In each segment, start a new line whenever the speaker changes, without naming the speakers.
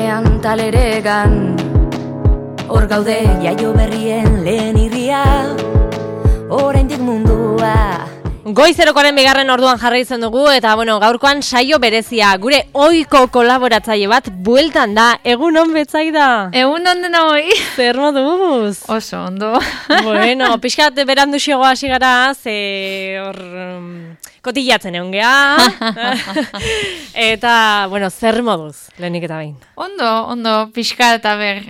Lanean taleregan, hor gaude jaio berrien lehen irria, oraindik mundua.
Goizerokoaren bigarren orduan jarri izan dugu eta gaurkoan saio berezia. Gure ohiko kolaboratzaile bat bueltan da. Egun on Betsaida.
Egun on denoi.
Zer moduz?
Oso ondo.
Pixkat berandu xego hasi gara, hor kotillatzen egon geha. Eta, zer moduz, lehenik eta behin?
Ondo, pixkat eta ber.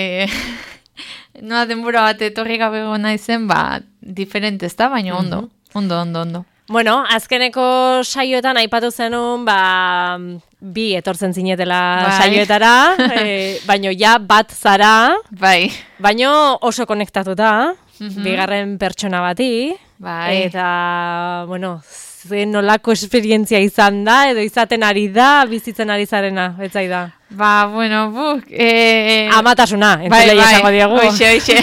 Noa denbora bat etorri gabe gona izen, diferente ez da, baina ondo. Ondo.
Azkeneko saioetan aipatu zenun, bi etortzen zinetela saioetara, baino bat zara, baino oso konektatuta, bigarren pertsona bati, eta, zen nolako esperientzia izan da, edo izaten ari da, bizitzen ari zarena, Betsaida. Amatasuna, entzulei esango diegu.
Oixe.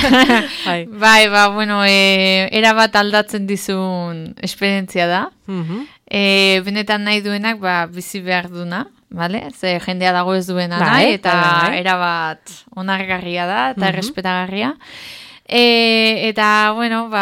Era bat aldatzen dizun esperientzia da. Benetan nahi duenak, bizi behar duna, ze jendea dago ez duena nahi, eta era bat onargarria da, eta errespetagarria. Eta,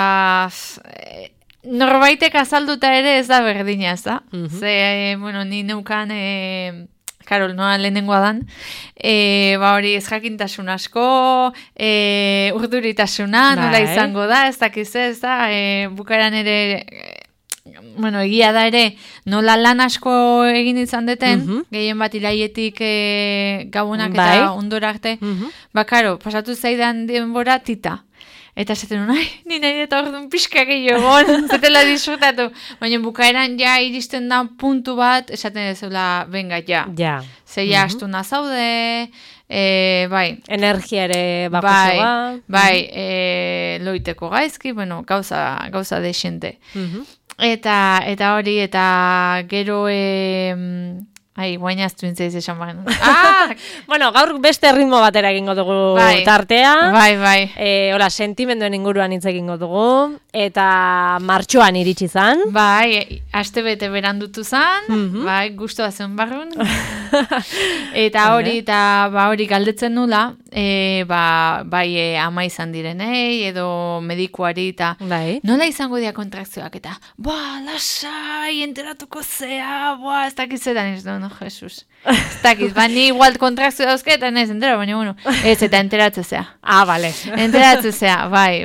norbaitek azalduta ere ez da berdina, ez da? Ze, ni neukan... Karol, noa lehenengoa dan, hori ez jakintasun asko, urduritasuna, nola izango da, ez dakiz ez da, bukaeran ere, egia da ere, nola lan asko egin izan deten, gehien bat ilaietik gabonak eta ondora arte, karo, pasatu zaidan denbora tita. Eta esaten ni nahi eta orduan pixka gehiago, zetela disfrutatu. Baina bukaeran iristen da puntu bat, esaten dezula, venga, Zeia astuna zaude,
energia ere bapusoa.
Loiteko gaizki, gauza desente. Eta hori, eta gero... guainaztu intzeiz esan bagen.
Gaur beste ritmo batera egingo dugu tartea. Hola, sentimenduen inguruan hitz egingo dugu. Eta martxoan iritsi zan.
Aste bete berandutu zan. Gustoa zen barrun. Eta hori galdetzen nula. Ama izan direnei, edo medikuari, eta nola izango dira kontrakzioak, eta lasai, enteratuko zea, ez dakitzetan ez da, Jesus. Ez dakiz, ni igual kontrakzio dauzke, eta ez entero, baina, ez eta enteratzea.
Bale.
Enteratzea, bai.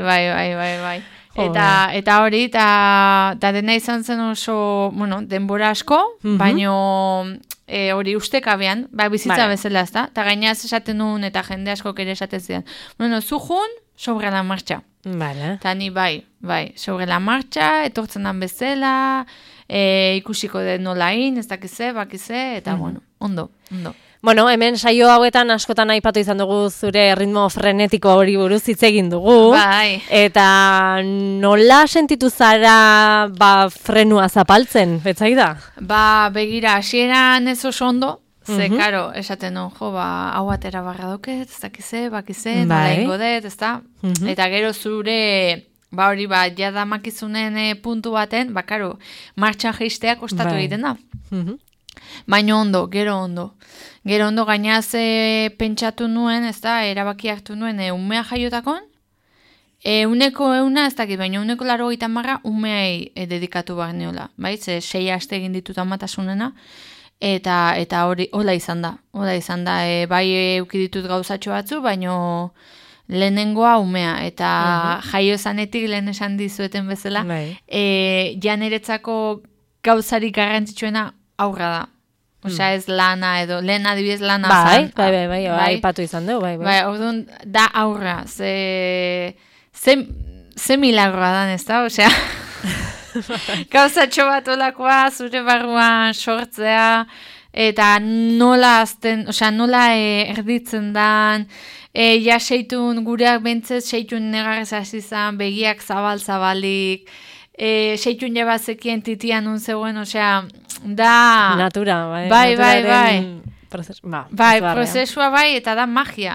Eta hori, eta dena izan zen oso, denbora asko, baina hori ustekabean, bizitza bezala ez da, eta gainaz esaten nuen, eta jende asko ere esaten zidan. Zujun, sobre la marcha. Eta ni sobre la marcha, etortzen dan bezala, ikusiko den nolain, ez dakize, bakize, eta ondo.
Hemen saio hauetan askotan aipatu izan dugu zure ritmo frenetiko hori buruz hitz egin dugu. Eta nola sentitu zara frenua zapaltzen, Betsaida?
Begira, hasieran ez oso ondo, ze, karo, esaten hau atera barra doket, ez dakize, bakize, nola ingo dut, ez da? Eta gero zure... hori jada makizunen puntu baten, karo, martxan jeistea kostatu egiten da. Baina ondo, gero ondo. Gero ondo gainaz pentsatu nuen, ez da, erabaki hartu nuen, umea jaiotakon, uneko euna, ez dakit, baina uneko 80 umeai dedikatu behar neola. Ze 6 aste egin ditut amatasunena, eta hori, hola izan da. Eukiditut gauzatxo batzu, baina... lehenengoa umea, eta jaio zanetik lehen esan dizueten bezala, janeretzako gauzarik garrantzitsuena aurra da. Osea, ez lana edo, lehen adibidez lana zan.
Aipatu izan dugu,
orduan, da aurra, ze milagroa dan, ez da, osea, gauzatxo bat olakoa, zure barruan sortzea, eta nola azten, osea, nola erditzen dan, seitun gureak bentzez, seitun negarrez hasi zan, begiak zabalik, seitun jabazekien titian nun zegoen, osea, da...
Natura,
bai. Prozesua bai, eta da magia.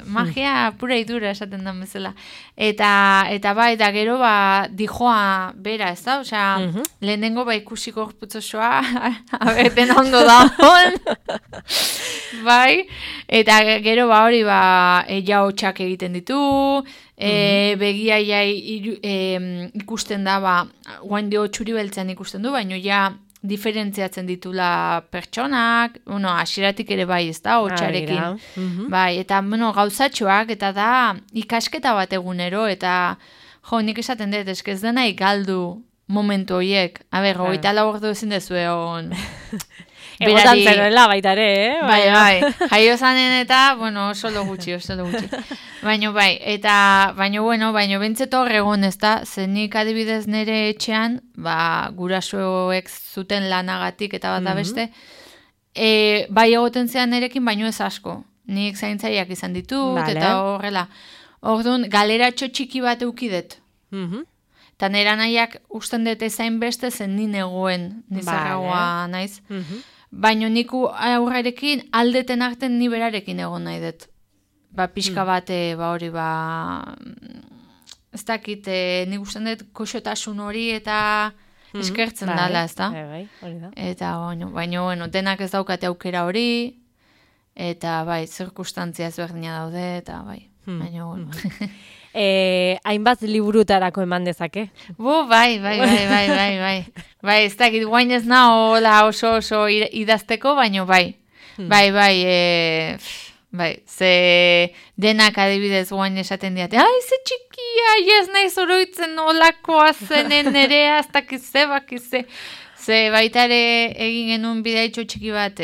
magia pura idura esaten da bezala. Eta bai, da gero dijoa bera, ez da? Osea, lehenengo ikusiko gorputzosoa, abeten ondo da hon. Bai, eta gero hori jaotxak egiten ditu, begia ikusten da, guain dio txuri beltzean ikusten du, baina ja diferentziatzen ditula pertsonak, hasieratik ere bai, ez da, hotxarekin. Bai, eta gauzatxoak, eta da ikasketa bat egunero, eta nik esaten dut, ez dena galdu momentu horiek. Hogeita lau ordu ezin dezu egon.
Egotan zeroela baita ere,
Bai. Jaio zanen eta, solo gutxi. Baina bai, baina bentzet hor egon ez da, zenik adibidez nire etxean, gurasoek zuten lanagatik eta bat da beste, bai egoten zean nerekin, baino ez asko. Nik zaintzaileak izan ditut, eta horrela. Orduan, galeratxo txiki bat eukidet. Eta nera nahiak usten dut ezain beste zen ni negoen, nizarragoa naiz. Baina niku aurrarekin aldeten arten ni berarekin egon nahi dut. Pixka bat, hori, ez dakit, nik usten dut koxotasun hori eta eskertzen dala, ez da? Eta, baina, denak ez daukate aukera hori, eta, zirkustantzia ezberdina daude, eta, baina,
hainbat liburutarako eman dezake?
Bai. Bai, ez dakit, guain ez nahola oso idazteko, baina bai. Bai, ze denak adibidez guain esaten diate, ze txikia, ez nahi zoroitzen olakoa zenen nerea, ez dakize, bakize. Ze baita ere egin genuen bidaitxo txiki bat,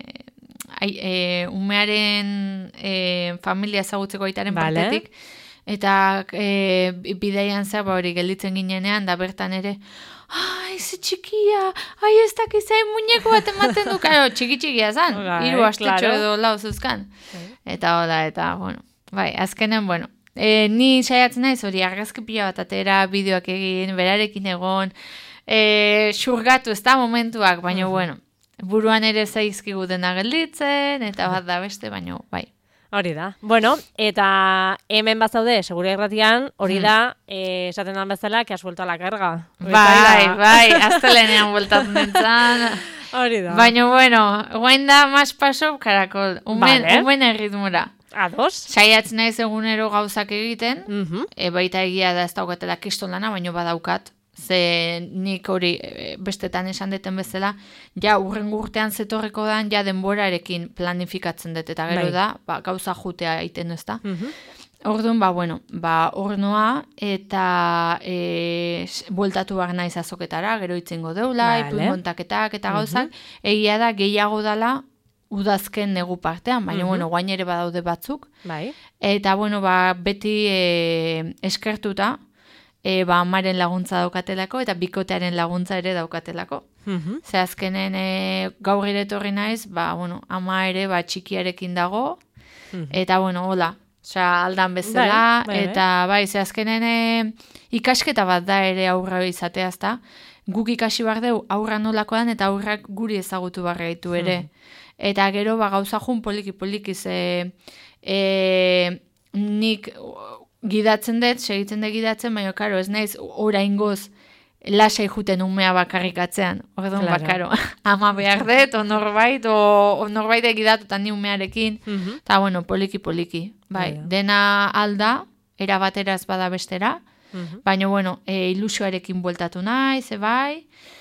umearen familia ezagutzeko aitaren partetik, eta bidaian hori gelditzen ginenean, da bertan ere, ze txikia, ez dakizai muñeko bat ematen du, karo, txiki-txikia zan, 3 astetxo edo lau zuzkan. Eta hola, azkenen, ni saiatzen naiz hori argazki pila bat atera, bideoak egin, berarekin egon, xurgatu ez da momentuak, baina, buruan ere zaizkigu dena gelditzen, eta bat da beste, baina, bai.
Hori da. Eta hemen bazaude, segura irratian, hori da, esaten dan bezala, que has vuelto a la carga.
Bai, astelenean bueltatu nintzen.
Hori da.
Baina, guain da, mas paso, karakol, umen erritmura.
Ados?
Saiatzen naiz egunero gauzak egiten, baita egia da ez daukatela kiston lana, baina badaukat. Ze nik hori bestetan esan deten bezala, ja urrengo urtean zetorreko dan, ja denborarekin planifikatzen dut, eta gero da, gauza jutea egiten ez da. Orduan, ornoa, eta bueltatu behar naiz azoketara, gero itzengo deula, ipuin kontaketak eta gauzak, egia da gehiago dala udazken negu partean, baina, guain ere badaude batzuk. Eta, beti eskertuta, amaren laguntza daukatelako, eta bikotearen laguntza ere daukatelako. Ze azkenen gaur ere etorri naiz, ama ere txikiarekin dago, eta hola, aldan bezala, eta ze azkenen ikasketa bat da ere aurra izatea, ezta? Guk ikasi behar deu aurra nolakoan, eta aurrak guri ezagutu behar gaitu ere. Eta gero gauza jun poliki-poliki, ze nik gidatzen dut, segitzen dut gidatzen, baina, karo, ez naiz oraingoz lasai juten umea bakarrikatzean. Orduan, karo, ama behar dut, onorbait egidatutan ni umearekin, eta, poliki-poliki. Dena alda, erabateraz bada bestera, baina, ilusioarekin bueltatu nahi, ze bai,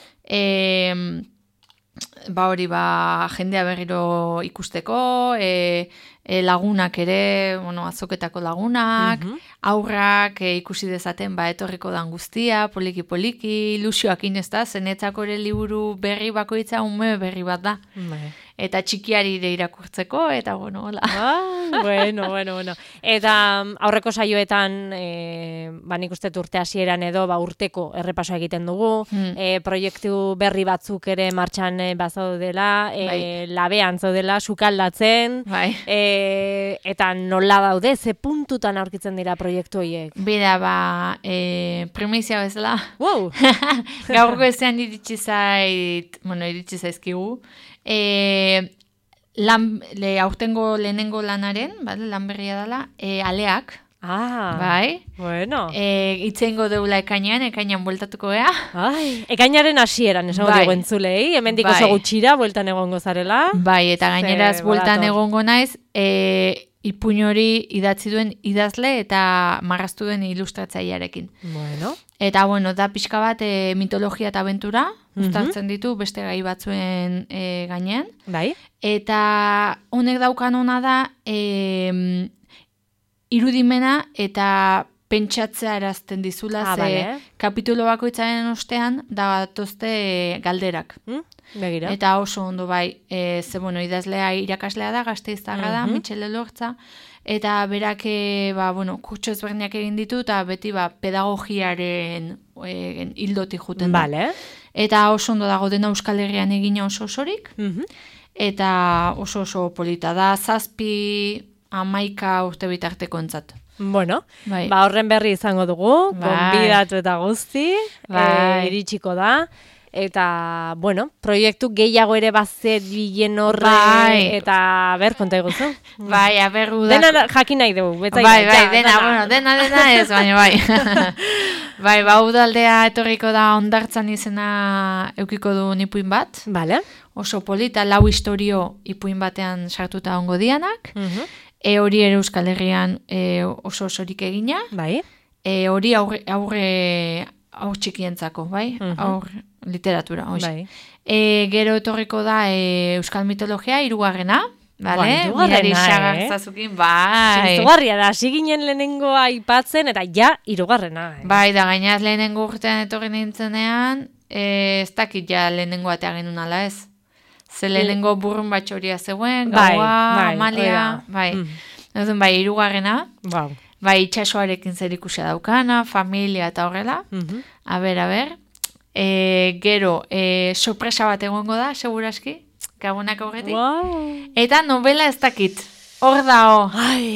hori, jendea berriro ikusteko, lagunak ere, azoketako lagunak, aurrak ikusi dezaten etorriko dan guztia, poliki-poliki, ilusioakin ez da, zenetzako ere liburu berri bakoitza ume berri bat da. Eta txikiari ere irakurtzeko, eta hola.
Bueno. Eta aurreko saioetan, nik uste urte hasieran edo, urteko errepasoa egiten dugu, proiektu berri batzuk ere martxan bazaudela, labean zaudela, sukaldatzen, eta nola daude, ze puntutan aurkitzen dira proiektu horiek?
Bida, primizia bezala. Gaurko ezean iritsi zaizkigu. aurtengo lehenengo lanaren, lan berria dela, aleak. Bai.
Bueno.
Itzeingo deula ekainean bueltatuko gea.
Ekainaren hasieran, esango dugu entzulei, hemendik oso gutxira, bueltan egongo zarela.
Bai, eta gaineraz bueltan egongo naiz, ipuin hori idatzi duen idazle eta marraztu duen ilustratzailearekin.
Bueno.
Eta, da pixka bat mitologia eta abentura, uztartzen ditu beste gai batzuen gainean.
Bai.
Eta honek daukan ona da, irudimena eta pentsatzea erazten dizula, kapitulo bakoitzaren ostean datozte galderak.
Begira.
Eta oso ondo bai, idazlea irakaslea da, Gasteiztarra da, Michel Elortza, eta berak, kurtso ezberdinak egin ditu, eta beti pedagogiaren hildotik juten da.
Vale.
Eta oso ondo dago dena Euskal Herrian egina oso osorik, eta oso polita da, 7-11 urte bitarteko entzat.
Bueno, horren berri izango dugu, konbidatu eta guzti, iritsiko da. Eta, proiektu gehiago ere bazet bilen horre, eta konta eguzu.
Dena
jakin nahi dugu.
Dena ez, baina udaldea etorriko da Hondartzan izena eukiko du ipuin bat.
Vale.
Oso polita, 4 historio ipuin batean sartuta ongo dianak. Hori ere Euskal Herrian oso osorik egina.
Bai.
Hori aur txikientzako, aur literatura,
bai.
Gero etorriko da Euskal mitologia, 3. Mirari Sagarzazukin,
Zintzugarria da, hasi ginen lehenengoa aipatzen, eta 3.
Bai, da gainaz lehenengo urtean etorri nintzenean, ez dakit lehenengoa eta genuen ala ez. Ze lehenengo burrun batxoria zegoen, gaua, amalia, bai. 3. Bai, itxasoarekin zer ikusia daukana, familia eta horrela. Aber. Gero, sorpresa bat egongo da, seguraski, gabonak aurretik. Eta novela ez dakit. Hor dao.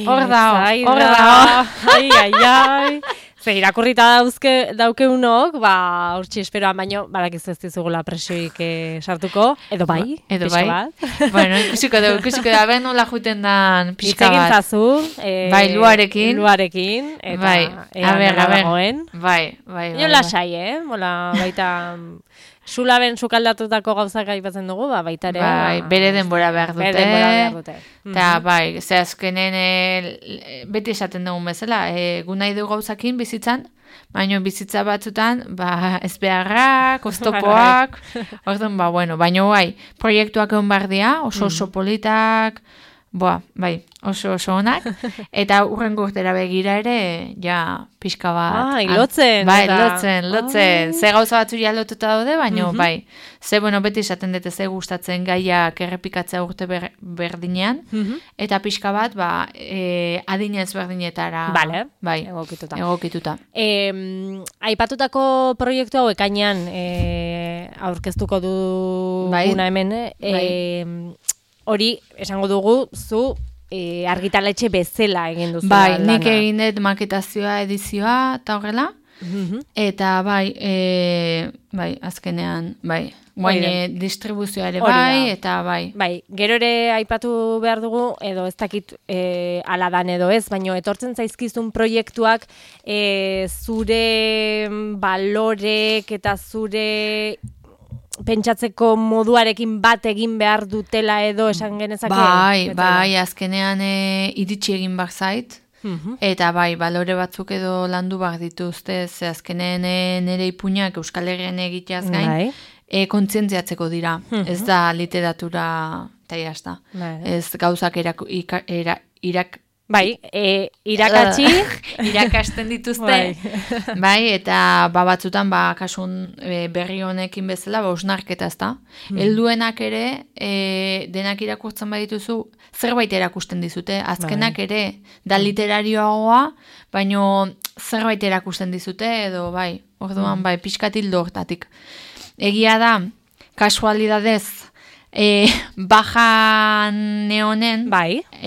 Ze irakurrita daukeunok, urtsi esperoan, baino, badakiz ez dizugula presioik sartuko, edo bai. Bueno, ikusiko da, ben nola juten dan pixka bat.
Itzegin zazu. Luarekin, eta goen.
Bai.
Jo lasai, mola baita... Sulaben sukaldatutako gauzak aipatzen dugu, baita ere.
Bere denbora behar dute. Eta ze azkenen beti esaten dugun bezala, gu nahi dugu gauzakin bizitzan, baina bizitza batzutan, ez beharrak, oztopoak, baina proiektuak egon behar dira, oso politak, oso onak, eta urrengo urtera begira ere, pixka bat.
Lotzen.
Lotzen. Ze gauza batzu lotuta daude, baina ze beti esaten dute ze gustatzen gaiak errepikatzea urte berdinean, eta pixka bat, adinez berdinetara. Egokituta.
Aipatutako proiektu hau ekainean aurkeztuko duguna hemen, hori, esango dugu, zu argitaletxe bezala egin duzu.
Nik egin dut maketazioa, edizioa, eta horrela. Eta azkenean, distribuzioa ere eta
gero ere aipatu behar dugu, edo ez dakit aladan edo ez, baina etortzen zaizkizun proiektuak zure balorek eta zure... pentsatzeko moduarekin bat egin behar dutela edo esan genezake?
Azkenean iritsi egin behar zait, eta balore batzuk edo landu behar dituzte, ze azkenean nire ipuinak Euskal Herrian egiteaz gain, kontzientziatzeko dira, ez da literatura eta jazta. Ez gauzak irakasten dituzte, eta batzutan, kasun berri honekin bezala, osnarketa ez da. Helduenak ere, denak irakurtzen badituzu, zerbait erakusten dizute, azkenak ere, da literarioagoa, baino zerbait erakusten dizute, edo orduan, pixkatil hortatik. Egia da, kasualidadez, bajan neonen,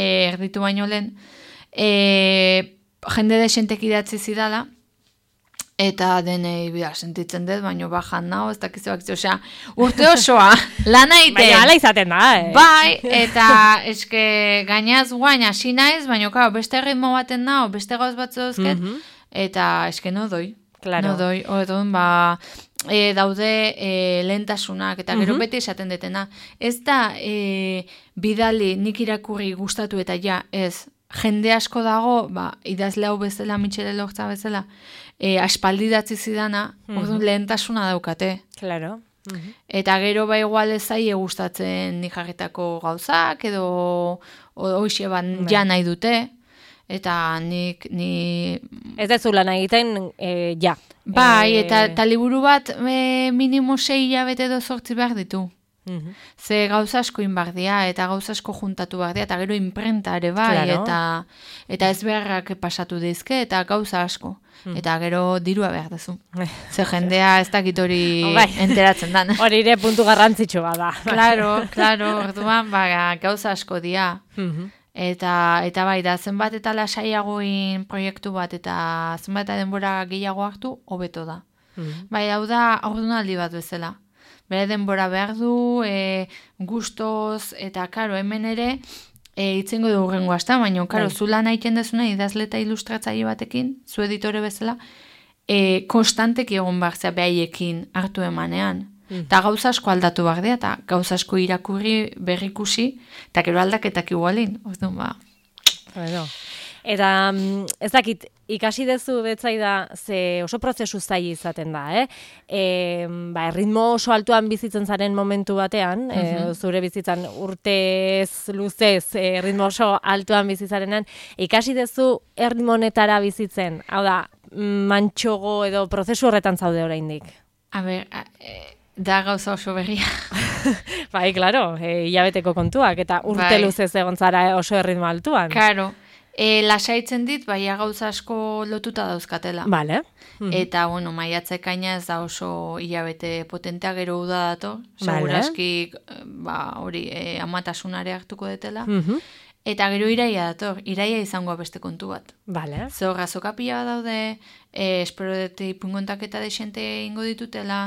erditu baino lehen, jende desentek idatzi zidala, Eta denei sentitzen dut, baina bajan nao, ez dakizu osea, urte osoa, lana ite.
Baina ala izaten da,
Bai, eta eske gainaz guain hasi naiz, baina beste ritmo baten nao, beste gauz batzu duzket, eta eske no doi.
Claro.
No doi, daude lehentasunak, eta gero beti esaten detena. Ez da bidali nik irakurri gustatu eta ja, ez, jende asko dago, idazle hau bezala, Michele Lortza bezala, aspaldi datzi zidana, lehentasuna daukate.
Claro.
Eta gero igual ez zaie gustatzen nik jarritako gauzak, edo hoxe ja nahi dute, eta nik...
Ez dezu lan egiten, ja.
Bai, eta liburu bat minimo 6 hilabete edo 8 behar ditu. Ze gauza asko inbardia, eta gauza asko juntatu bardia, eta gero imprenta ere bai, eta ez beharrak pasatu dizke, eta gauza asko. Eta gero dirua behar duzu. Ze jendea ez dakit hori enteratzen dan.
Hori ere puntu garrantzitsua da.
Claro, orduan gauza asko dia. Eta bai, da zenbat eta lasaiagoin proiektu bat, eta zenbat eta denbora gehiago hartu, hobeto da. Bai, hau da aurdunaldi bat bezala. Bere denbora behar du, gustoz, eta karo, hemen ere, itzengo dugu rengo hasta, baina, karo, zu lan haiten dezuna, idazle eta ilustratzaile batekin, zu editore bezala, konstanteki egon behar zea behaiekin hartu emanean. Eta gauza asko aldatu behar dira, eta gauza asko irakurri berrikusi, eta gero aldaketak igualin.
Eta ez dakit, ikasi dezu betzaida ze oso prozesu zaila izaten da, erritmo oso altuan bizitzen zaren momentu batean, zure bizitzan urtez, luzez, erritmo oso altuan bizitzarenan, ikasi dezu erritmo honetara bizitzen, hau da, mantxogo edo prozesu horretan zaude oraindik.
Da gauza oso berria.
Bai, klaro, hilabeteko kontuak, eta urte luzez egon zara oso erritmo altuan.
Claro. Lasaitzen dit, gauza asko lotuta dauzkatela.
Vale.
Eta, maiatzekaina ez da oso hilabete potentea, gero uda dato. Seguraski, hori, amatasunare hartuko detela. Eta gero iraia dator, iraia izango beste kontu bat.
Vale.
Zorra zokapila bat daude, espero dute ipungontaketa desente ingo ditutela,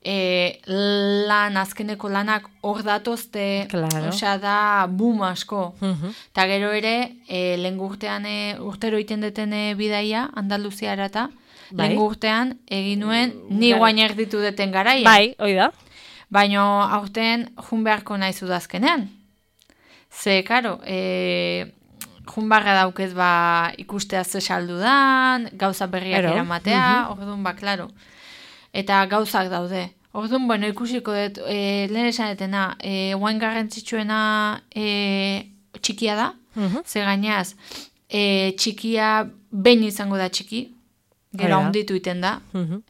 azkeneko lanak hor datozte, osea da boom asko. Eta gero ere, lehen urtean urtero iten deten bidaia, Andaluziara eta, lehen urtean egin nuen ni guain erditu deten garaia.
Bai, hoi da.
Baina aurten jun beharko nahi zudazkenean. Ze, karo, jun barra daukez ikustea ze saldudan, gauza berriak eramatea, orduan klaro. Eta gauzak daude. Orduan, ikusiko dut, lehen esan etena, guain garrantzitsuena txikia da, ze gainaz, txikia behin izango da txiki, gero handitu iten da,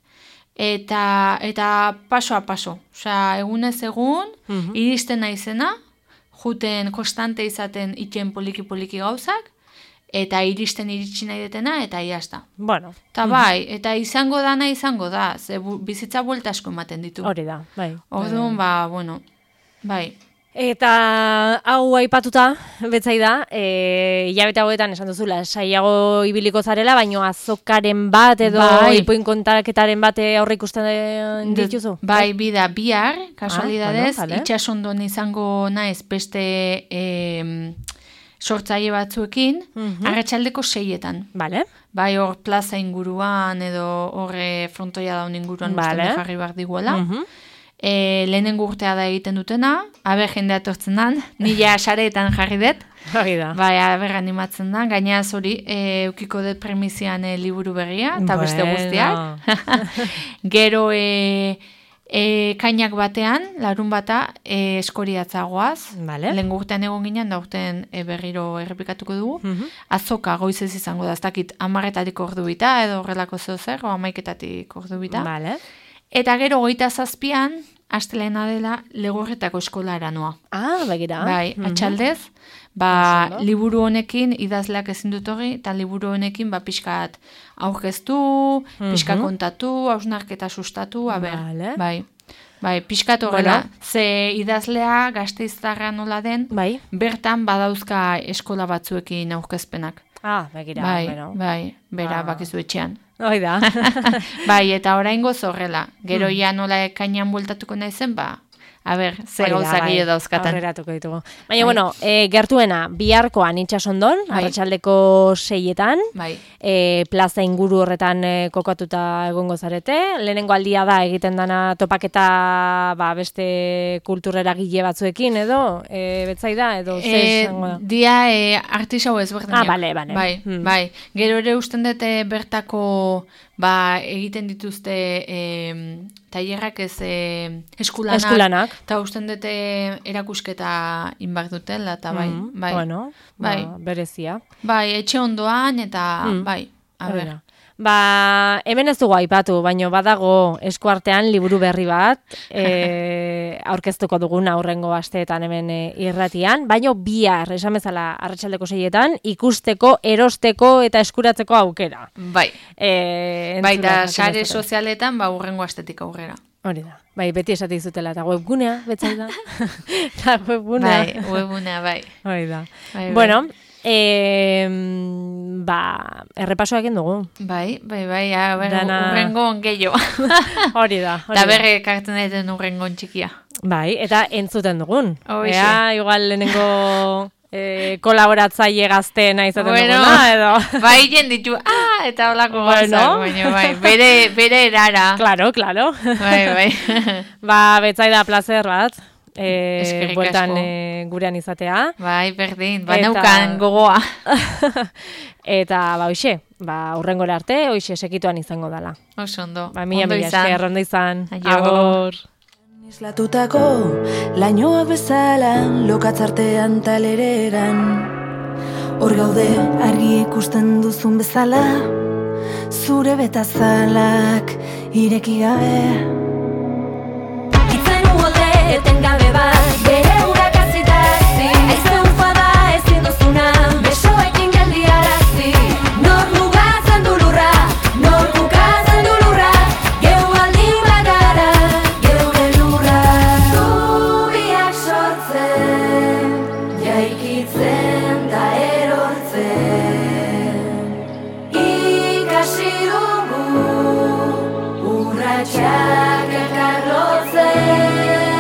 eta paso a paso. Osea, egunez egun, iristen naizena, juten konstante izaten itxen poliki-poliki gauzak, eta iristen iritsi nahi detena, eta iazta.
Bueno.
Eta bai, eta izango da, ze bizitza buelta asko ematen ditu.
Hori da, bai.
Orduan, bai.
Eta hau aipatuta, betzaida, hilabete hauetan esan duzula, saiago ibiliko zarela, baino azokaren bat edo ipuin kontaketaren bat aurre ikusten dituzu?
Bai, bihar, kasualidadez, itxasondon izango naiz beste sortzaile batzuekin, arratsaldeko 6etan.
Vale.
Bai, hor plaza inguruan edo horre frontoia daun inguruan usten jarri behar diguela. Lehenengo urtea da egiten dutena, jendea etortzen dan, nila sareetan jarri dut. Bai, animatzen da, gainaz hori, eukiko dut premizian liburu berria, eta beste guztiak. Gero, kainak batean, larun bata, eskoriatzagoaz. Lehen urtean egon ginen, da urtean berriro errepikatuko dugu. Azoka goizez izango da, ez dakit 10-etatik ordu bita, edo horrelako zer, o 11-etatik ordu bita. Eta gero 27an, astelena dela, Legorretako eskolara noa.
Begira.
Bai, atxaldez, liburu honekin idazleak ezin dut hori, eta liburu honekin pixkat aurkeztu, pixka kontatu, hausnarketa sustatu, bai, pixkat horrela. Ze idazlea Gasteiztarra nola den, bertan badauzka eskola batzuekin aurkezpenak.
Begira.
Bai, bera, bakizu etxean.
Hoi da.
Bai, eta oraingo zorrela. Gero ja nola ekainan bueltatuko naizen, a ber, zer gauzak gehiago dauzkatan.
Aurreratuko ditugu. Baina, bueno, gertuena, biharkoan itxasondon, arratsaldeko 6etan, plaza inguru horretan kokatuta egongo zarete. Lehenengo aldia da egiten dana topaketa beste kulturera gile batzuekin, edo, betzaida, edo,
zango da? Dia artisau ezberdinak.
Bale.
Bai. Gero ere usten dute bertako egiten dituzte tailerrak ez eskulanak. Eta usten dute erakusketa inbar dutela, eta bai.
Bueno, berezia.
Bai, etxe ondoan, eta bai, a ber.
Hemen ez dugu aipatu, baina badago eskuartean liburu berri bat, aurkeztuko dugun aurrengo asteetan hemen irratian, baina bihar, esan bezala, arratsaldeko 6etan, ikusteko, erosteko eta eskuratzeko aukera.
Bai, da sare sozialetan, aurrengo astetik aurrera.
Hori da, beti esate izutela, eta webgunea, betzaida. Eta webgunea.
Webgunea, bai.
Hori da. Bueno, errepasoa egin dugu.
Bai, urrengo gehiago.
Hori da.
Eta berre kartzen den urrengo txikia.
Bai, eta entzuten dugun. Igual lehenengo kolaboratzaile gazteena izaten duguna, edo.
Bai, jenditu, eta holako gauzak, bai, bere erara.
Claro. Bai. Betzaida placer bat. Bueltan gurean izatea.
Bai, berdin, naukan gogoa.
Eta, hoxe, urrengora arte, hoxe sekituan izango dela.
Oso ondo.
Mila esker, ondo izan. Agur.
Islatutako lainoak bezala, lokatzartean talereran. Hor gaude argi ikusten duzun bezala, zure betazalak ireki gabe. Eten gabe bat, bere urak azitazi, aizte ufada ezin duzuna, besoekin geldiarazi. Nor mugatzen du lurra, nor bukatzen du lurra, geu aldin bagara, geure lurra. Zubiak sortzen, jaikitzen da erortzen. Ikasi dugu, urratxak elkarlotzen.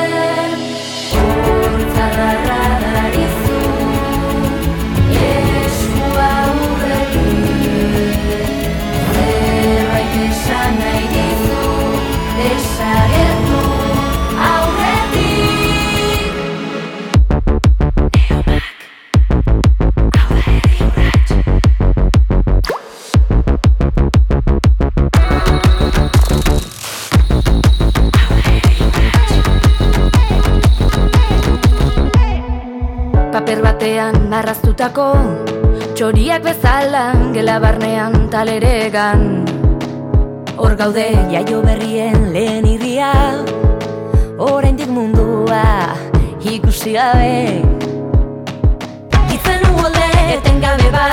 Paper batean arraztutako txoriak bezala gela barnean taleregan. Hor gaude jaio berrien lehen irria, oraindik mundua ikusi gabe. Itzen uolde eten gabe bat.